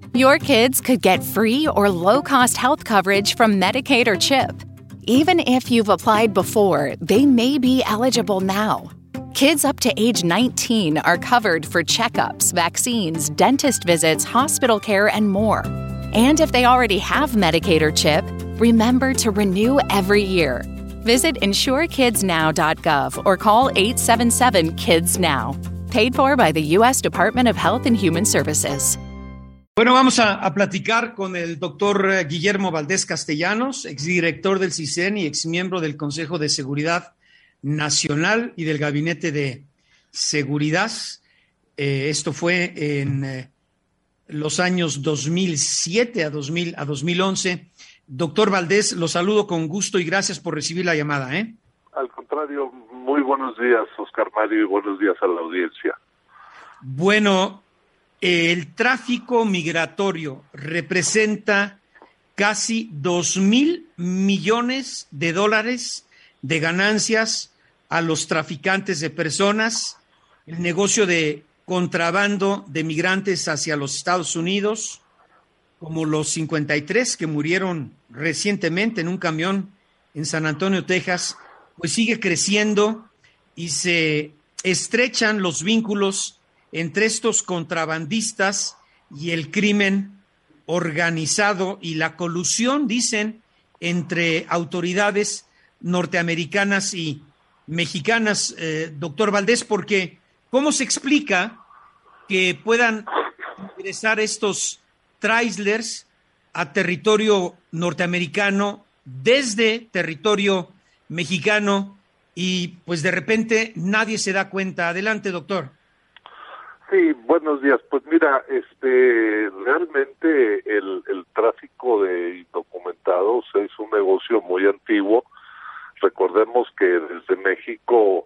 Your kids could get free or low-cost health coverage from Medicaid or CHIP. Even if you've applied before, they may be eligible now. Kids up to age 19 are covered for checkups, vaccines, dentist visits, hospital care, and more. And if they already have Medicaid or CHIP, remember to renew every year. Visit insurekidsnow.gov or call 877-KIDS-NOW. Paid for by the U.S. Department of Health and Human Services. Bueno, vamos a platicar con el doctor Guillermo Valdés Castellanos, exdirector del CISEN y exmiembro del Consejo de Seguridad Nacional y del Gabinete de Seguridad. Esto fue en los años 2007 a 2011. Doctor Valdés, lo saludo con gusto y gracias por recibir la llamada. Al contrario, muy buenos días, Oscar Mario, y buenos días a la audiencia. Bueno, el tráfico migratorio representa casi 2,000 millones de dólares de ganancias a los traficantes de personas, el negocio de contrabando de migrantes hacia los Estados Unidos, como los 53 que murieron recientemente en un camión en San Antonio, Texas, pues sigue creciendo y se estrechan los vínculos entre estos contrabandistas y el crimen organizado y la colusión, dicen, entre autoridades norteamericanas y mexicanas, doctor Valdés, porque ¿cómo se explica que puedan ingresar estos trailers a territorio norteamericano desde territorio mexicano y pues de repente nadie se da cuenta? Adelante, doctor. Sí, buenos días. Pues mira, realmente el tráfico de indocumentados es un negocio muy antiguo. Recordemos que desde México,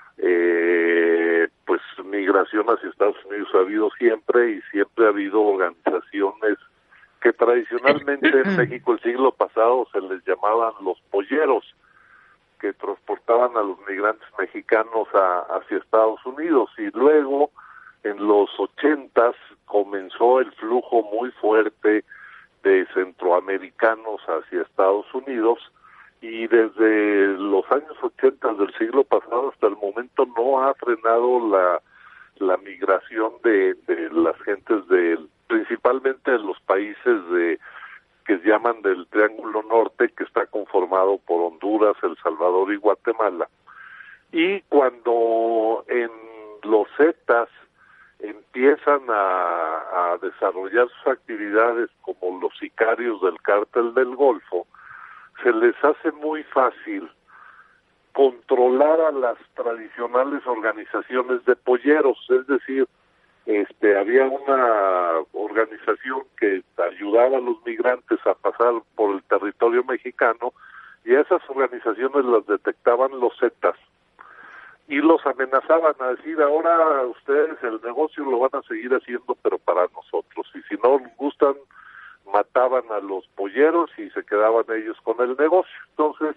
pues migración hacia Estados Unidos ha habido siempre y siempre ha habido organizaciones que tradicionalmente en México el siglo pasado se les llamaban los polleros, que transportaban a los migrantes mexicanos hacia Estados Unidos, y luego en los 80s comenzó el flujo muy fuerte de centroamericanos hacia Estados Unidos, y desde los años 80 del siglo pasado hasta el momento no ha frenado la migración de las gentes principalmente de los países que se llaman del Triángulo Norte, que está conformado por Honduras, El Salvador y Guatemala. Y cuando en los Zetas empiezan a desarrollar sus actividades como los sicarios del Cártel del Golfo, se les hace muy fácil controlar a las tradicionales organizaciones de polleros. Es decir, había una organización que ayudaba a los migrantes a pasar por el territorio mexicano, y a esas organizaciones las detectaban los Zetas y los amenazaban a decir: ahora ustedes el negocio lo van a seguir haciendo, pero para nosotros, y si no gustan, mataban a los polleros y se quedaban ellos con el negocio. Entonces,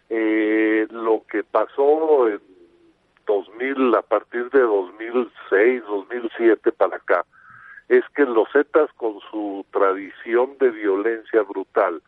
lo que pasó en 2000, a partir de 2006, 2007 para acá, es que los Zetas, con su tradición de violencia brutal,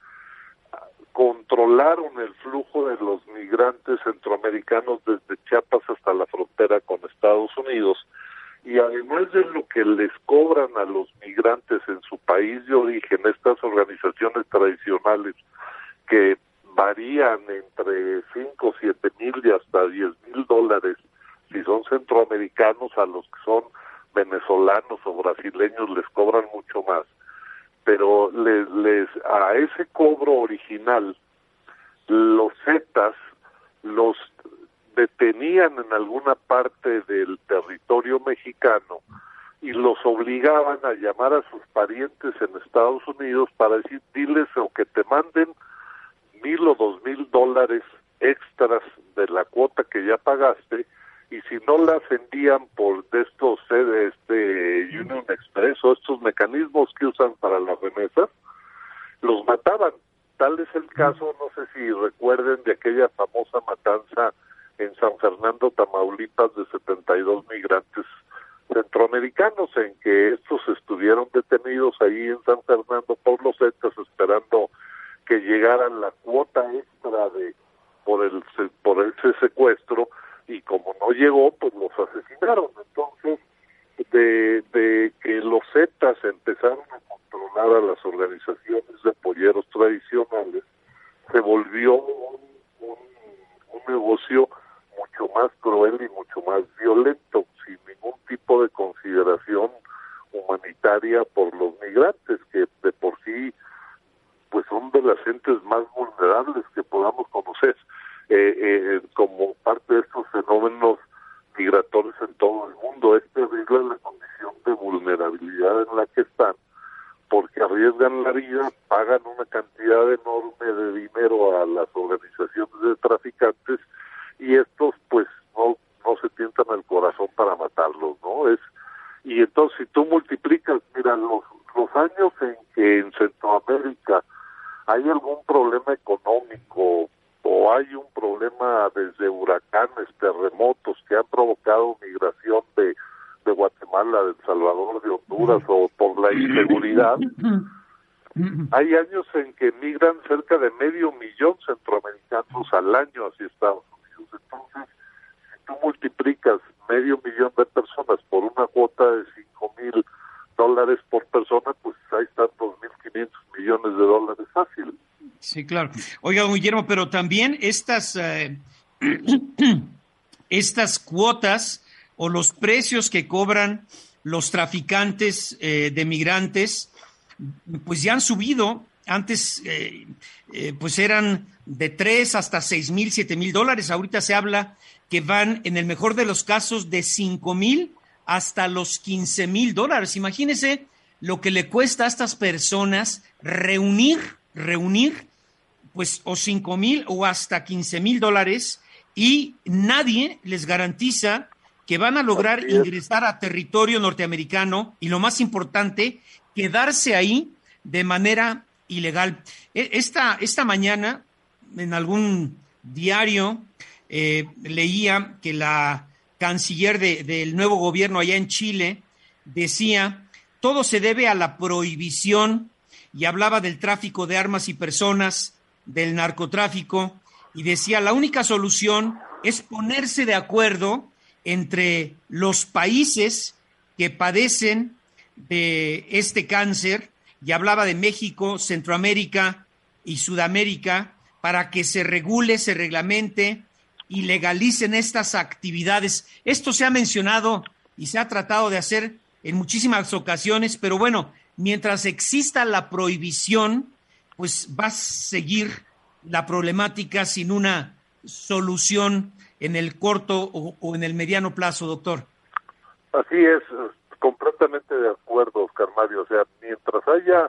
controlaron el flujo de los migrantes centroamericanos desde Chiapas hasta la frontera con Estados Unidos, y además de lo que les cobran a los migrantes en su país de origen, estas organizaciones tradicionales que varían entre 5, 7 mil y hasta 10 mil dólares si son centroamericanos, a los que son venezolanos o brasileños les cobran mucho más, pero a ese cobro original los Zetas los detenían en alguna parte del territorio mexicano y los obligaban a llamar a sus parientes en Estados Unidos para decir: diles o que te manden 1,000 o 2,000 dólares extras de la cuota que ya pagaste, y si no las envían por estos Union Express o estos mecanismos que usan para las remesas, los mataban. Tal es el caso, no sé si recuerden, de aquella famosa matanza en San Fernando, Tamaulipas, de 72 migrantes centroamericanos, en que estos estuvieron detenidos ahí en San Fernando por los Zetas, esperando que llegaran la cuota extra por ese secuestro, y como no llegó, pues los asesinaron. Entonces, de que los Zetas empezaron a controlar a las organizaciones de polleros tradicionales, se volvió un negocio mucho más cruel y mucho más violento, sin ningún tipo de consideración humanitaria por los migrantes, que de por sí pues son de las gentes más vulnerables que podamos conocer, como parte de estos fenómenos migratorios en todo el mundo. Es terrible la condición de vulnerabilidad en la que están, porque arriesgan la vida, pagan una cantidad enorme de dinero a las organizaciones de traficantes, y estos pues no se tientan el corazón para matarlos, ¿no? Y entonces, si tú multiplicas, mira, los años en que en Centroamérica hay algún problema económico o hay un problema desde huracanes, terremotos que han provocado migración de Guatemala, de El Salvador, de Honduras, o por la inseguridad, hay años en que migran cerca de 500,000 centroamericanos al año hacia Estados Unidos. Entonces, si tú multiplicas 500,000 de personas por una cuota de $5,000 por persona, pues ahí están $2,500 millones fácil. Sí, claro. Oiga, don Guillermo, pero también estas cuotas o los precios que cobran los traficantes de migrantes, pues ya han subido. Antes pues eran de 3 hasta 6,000, 7,000 dólares. Ahorita se habla que van, en el mejor de los casos, de 5,000 hasta los 15,000 dólares. Imagínense lo que le cuesta a estas personas reunir pues o 5,000 o hasta 15,000 dólares, y nadie les garantiza que van a lograr ingresar a territorio norteamericano y, lo más importante, quedarse ahí de manera ilegal. Esta mañana, en algún diario, leía que la canciller del nuevo gobierno allá en Chile decía: todo se debe a la prohibición, y hablaba del tráfico de armas y personas, del narcotráfico, y decía: la única solución es ponerse de acuerdo entre los países que padecen de este cáncer, y hablaba de México, Centroamérica y Sudamérica, para que se regule, se reglamente y legalicen estas actividades. Esto se ha mencionado y se ha tratado de hacer en muchísimas ocasiones, pero bueno, mientras exista la prohibición, pues va a seguir la problemática sin una solución en el corto o en el mediano plazo, doctor. Así es, completamente de acuerdo, Oscar Mario. O sea, mientras haya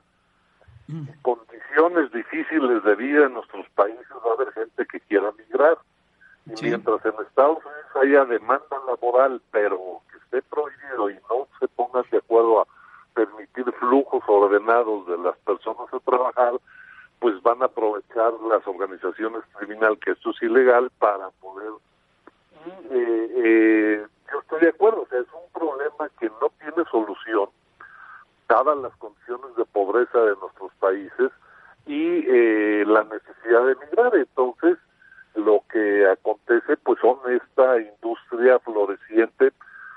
condiciones difíciles de vida en nuestros países, va a haber gente que quiera migrar. Y sí, mientras en Estados Unidos haya demanda laboral, pero que esté prohibido y no se pongan de acuerdo a permitir flujos ordenados de las personas a trabajar, pues van a aprovechar las organizaciones criminales que esto es ilegal para poder... yo estoy de acuerdo, o sea, es un problema que no tiene solución, dadas las condiciones de pobreza de nuestros países y la necesidad de migrar. Entonces, lo que acontece pues son esta industria floreciente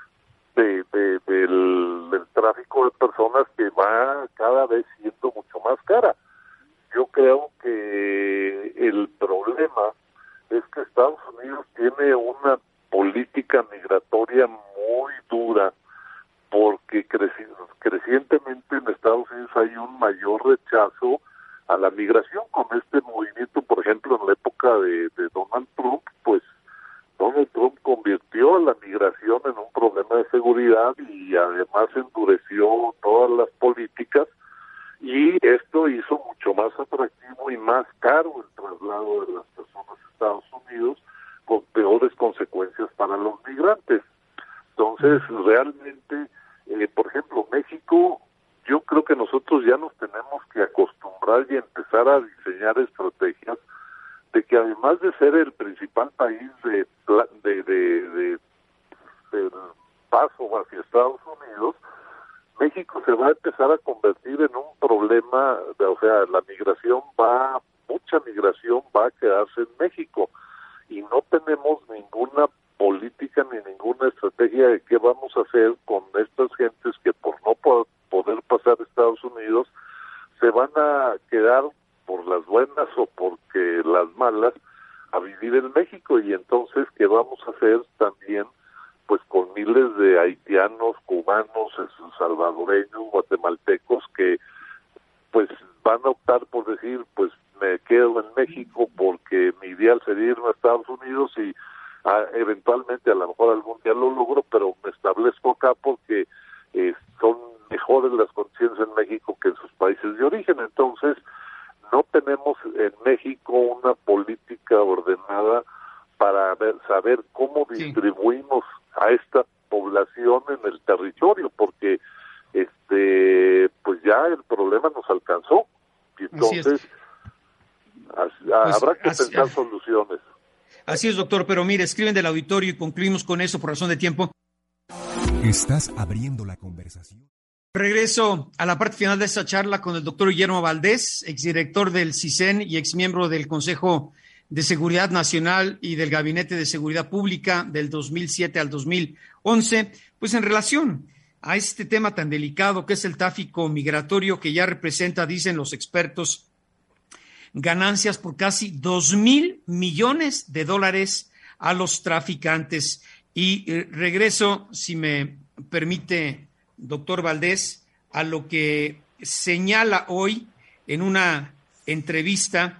del tráfico de personas, que va cada vez siendo mucho más cara. Yo creo que el problema es que Estados Unidos tiene una política migratoria muy dura, porque crecientemente en Estados Unidos hay un mayor rechazo a la migración. Con este movimiento, por ejemplo, en la época de Donald Trump, pues Donald Trump convirtió a la migración en un problema de seguridad y además endureció todas las políticas, y esto hizo mucho más atractivo y más caro el traslado de las personas a Estados Unidos, con peores consecuencias para los migrantes. Entonces, realmente, por ejemplo, México, yo creo que nosotros ya nos tenemos que acostumbrar y empezar a diseñar estrategias de que, además de ser el principal país de paso hacia Estados Unidos, México se va a empezar a convertir en un problema, o sea, mucha migración va a quedarse en México y no tenemos ninguna política ni ninguna estrategia de qué vamos a hacer con estas gentes que por no poder pasar a Estados Unidos se van a quedar por las buenas o porque las malas a vivir en México. Y entonces, ¿qué vamos a hacer también pues con miles de haitianos, cubanos, salvadoreños, guatemaltecos que pues van a optar por decir, pues me quedo en México porque mi ideal sería irme a Estados Unidos y eventualmente a lo mejor algún día lo logro, pero me establezco acá porque son mejores las condiciones en México que en sus países de origen? Entonces, no tenemos en México una política ordenada para saber cómo distribuimos a esta población en el territorio, porque pues ya el problema nos alcanzó. Y entonces habrá que pensar soluciones. Así es, doctor, pero mire, escriben del auditorio y concluimos con eso por razón de tiempo. Estás abriendo la conversación. Regreso a la parte final de esta charla con el doctor Guillermo Valdés, exdirector del CISEN y exmiembro del Consejo de Seguridad Nacional y del Gabinete de Seguridad Pública del 2007 al 2011, pues en relación a este tema tan delicado que es el tráfico migratorio, que ya representa, dicen los expertos, ganancias por casi 2,000 millones de dólares a los traficantes. Y regreso, si me permite, doctor Valdés, a lo que señala hoy en una entrevista.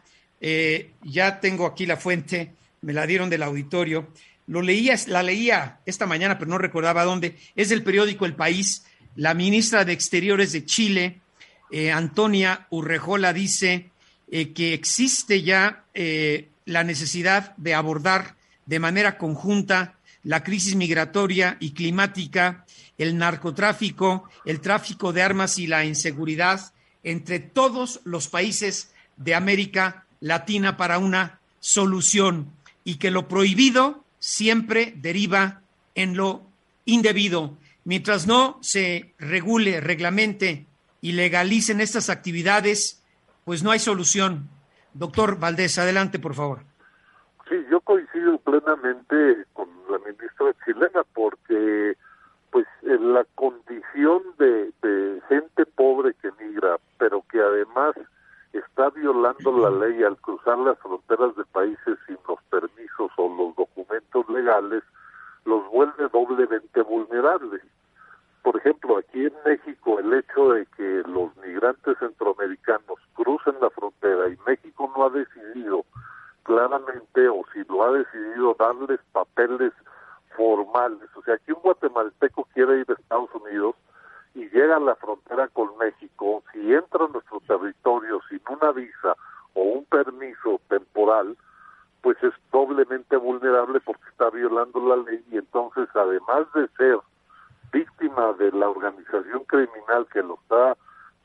Ya tengo aquí la fuente, me la dieron del auditorio. La leía esta mañana, pero no recordaba dónde. Es del periódico El País. La ministra de Exteriores de Chile, Antonia Urrejola, dice que existe ya la necesidad de abordar de manera conjunta la crisis migratoria y climática, el narcotráfico, el tráfico de armas y la inseguridad entre todos los países de América Latina para una solución, y que lo prohibido siempre deriva en lo indebido. Mientras no se regule, reglamente y legalicen estas actividades, pues no hay solución. Doctor Valdés, adelante, por favor. Sí, yo coincido plenamente con la ministra chilena, porque pues la condición de gente pobre que migra, pero que además está violando la ley al cruzar las fronteras de países sin los permisos o los documentos legales, los vuelve doblemente vulnerables. Por ejemplo, aquí en México, el hecho de que los migrantes centroamericanos crucen la frontera y México no ha decidido claramente, o si lo ha decidido, darles papeles formales. O sea, que un guatemalteco quiere ir a Estados Unidos y llega a la frontera con México, si entra a nuestro territorio sin una visa o un permiso temporal, pues es doblemente vulnerable porque está violando la ley. Y entonces, además de ser víctima de la organización criminal que lo está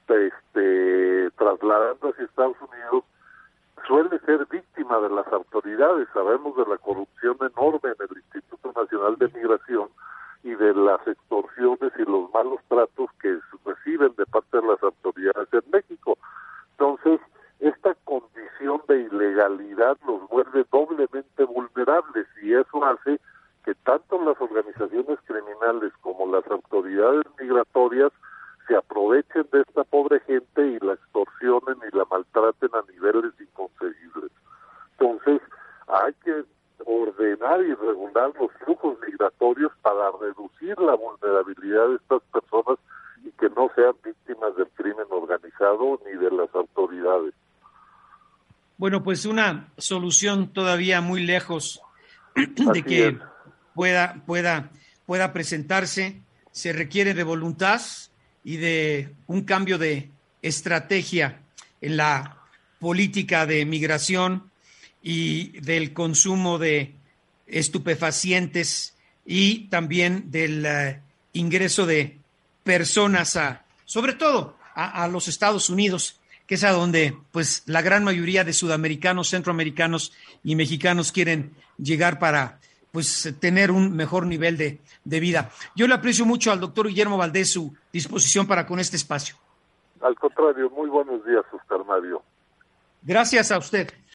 trasladando hacia Estados Unidos, suele ser víctima de las autoridades. Sabemos de la corrupción enorme en el Instituto Nacional de Migración y de las extorsiones y los malos tratos que reciben de parte de las autoridades en México. Entonces, esta condición de ilegalidad los vuelve doblemente vulnerables, y eso hace que tanto las organizaciones criminales como las autoridades migratorias se aprovechen de esta pobre gente y la extorsionen y la maltraten a niveles inconcebibles. Entonces, hay que ordenar y regular los flujos migratorios para reducir la vulnerabilidad de estas personas y que no sean víctimas del crimen organizado ni de las autoridades. Bueno, pues una solución todavía muy lejos de que pueda presentarse. Se requiere de voluntad y de un cambio de estrategia en la política de migración y del consumo de estupefacientes y también del ingreso de personas sobre todo a los Estados Unidos, que es a donde pues la gran mayoría de sudamericanos, centroamericanos y mexicanos quieren llegar para pues tener un mejor nivel de vida. Yo le aprecio mucho al doctor Guillermo Valdés su disposición para con este espacio. Al contrario, muy buenos días, Oscar Mario. Gracias a usted.